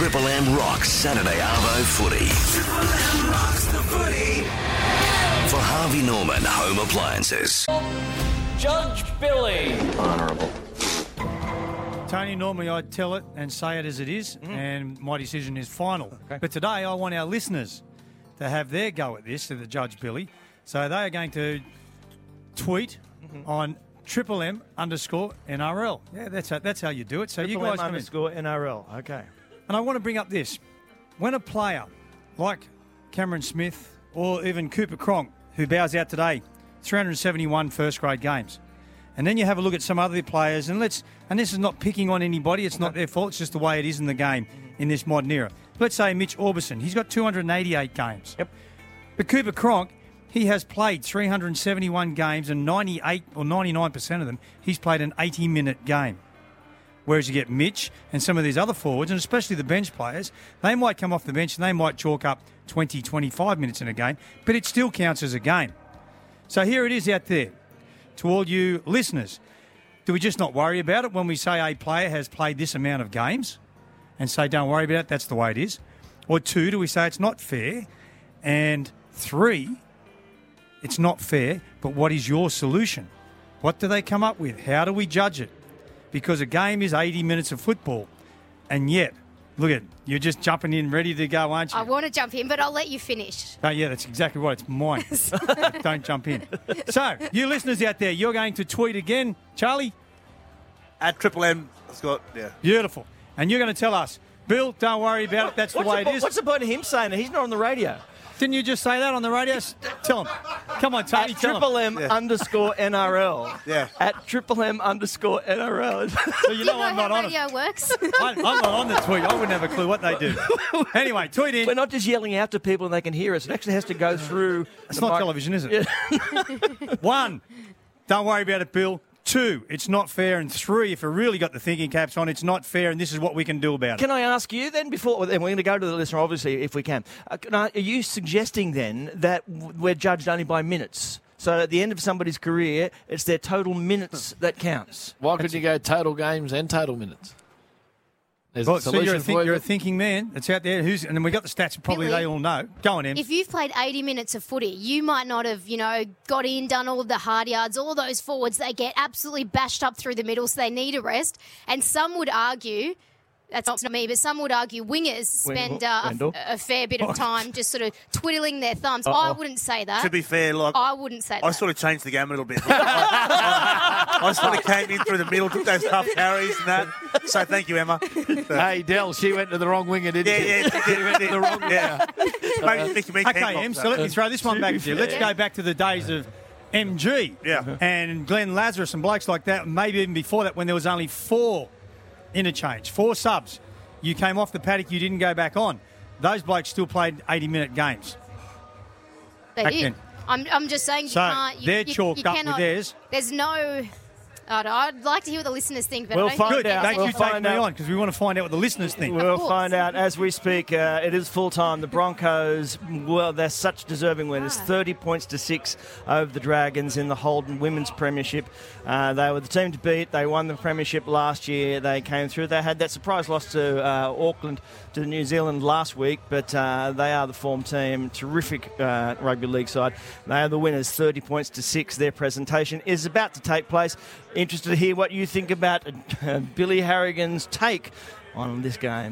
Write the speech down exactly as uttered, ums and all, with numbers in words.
Triple M rocks Saturday Arvo footy. Triple M rocks the footy. For Harvey Norman Home Appliances. Judge Billy. Honourable. Tony, normally I'd tell it and say it as it is, mm. and my decision is final. Okay. But today I want our listeners to have their go at this, to the Judge Billy. So they are going to tweet mm-hmm. on Triple M underscore N R L. Yeah, that's how, that's how you do it. So Triple you guys M come underscore in. N R L. Okay. And I want to bring up this. When a player like Cameron Smith or even Cooper Cronk, who bows out today, three hundred seventy-one first-grade games, and then you have a look at some other players, and let's and this is not picking on anybody, it's not their fault, it's just the way it is in the game in this modern era. Let's say Mitch Orbison, he's got two hundred eighty-eight games. Yep. But Cooper Cronk, he has played three hundred seventy-one games, and ninety-eight or ninety-nine percent of them, he's played an eighty-minute game. Whereas you get Mitch and some of these other forwards, and especially the bench players, they might come off the bench and they might chalk up twenty, twenty-five minutes in a game, but it still counts as a game. So here it is out there. To all you listeners, do we just not worry about it when we say a player has played this amount of games and say don't worry about it, that's the way it is? Or two, do we say it's not fair? And three, it's not fair, but what is your solution? What do they come up with? How do we judge it? Because a game is eighty minutes of football, and yet, look at, you're just jumping in ready to go, aren't you? I want to jump in, but I'll let you finish. Oh, yeah, that's exactly right. It's mine. Don't jump in. So, you listeners out there, you're going to tweet again, Charlie? At Triple M, Scott, yeah. Beautiful. And you're going to tell us, Bill, don't worry about it, that's the what's way the, it is. What's the point of him saying that? He's not on the radio. Didn't you just say that on the radio? Tell him. Come on, Tony, At tell Triple him. M yeah. underscore N R L. Yeah. At Triple M underscore N R L. So you you know, know I'm how not on radio it. works? I, I'm not on the tweet. I wouldn't have a clue what they do. Anyway, tweet in. We're not just yelling out to people and they can hear us. It actually has to go through. It's the not mic- television, is it? Yeah. One, don't worry about it, Bill. Two, it's not fair. And three, if you really got the thinking caps on, it's not fair, and this is what we can do about it. Can I ask you then, before, and we're going to go to the listener, obviously, if we can. Uh, can I, are you suggesting then that w- we're judged only by minutes? So at the end of somebody's career, it's their total minutes that counts? Why couldn't you go total games and total minutes? There's Well, a so solution you're a, for think, you. you're a thinking man that's out there. Who's and then we got the stats. Probably Billy, they all know. Go on, Em. If you've played eighty minutes of footy, you might not have, you know, got in, done all of the hard yards, all those forwards. They get absolutely bashed up through the middle, so they need a rest. And some would argue, that's not me, but some would argue wingers spend uh, Wendell. a, a fair bit of time just sort of twiddling their thumbs. Uh-oh. I wouldn't say that. To be fair, like I wouldn't say that. I sort of changed the game a little bit. I, I, I sort of came in through the middle, took those tough carries and that. So thank you, Emma. Hey, Dell, she went to the wrong winger, didn't Yeah, she? yeah, She went to the wrong winger. yeah. Maybe Mickey Meek Okay, handbox, Em. So though. let me throw this one back to you. Let's Yeah. go back to the days of M G. Yeah. And Glenn Lazarus and blokes like that. Maybe even before that, when there was only four interchange, four subs. You came off the paddock, you didn't go back on. Those blokes still played eighty-minute games. They back did. then. I'm, I'm just saying you So can't. You, they're you, chalked you up with cannot, theirs. There's no. I don't- I'd like to hear what the listeners think, but We'll I don't find think Good. out. there's Don't We'll you any- take find me out. on because we want to find out what the listeners think. We'll course. find out as we speak. Uh, it is full time. The Broncos, well, they're such deserving winners. Right. thirty points to six over the Dragons in the Holden Women's Premiership. Uh, they were the team to beat. They won the Premiership last year. They came through. They had that surprise loss to uh, Auckland, to New Zealand last week, but uh, they are the form team. Terrific uh, rugby league side. They are the winners, thirty points to six. Their presentation is about to take place. Interested to hear what you think about uh, Billy Harrigan's take on this game.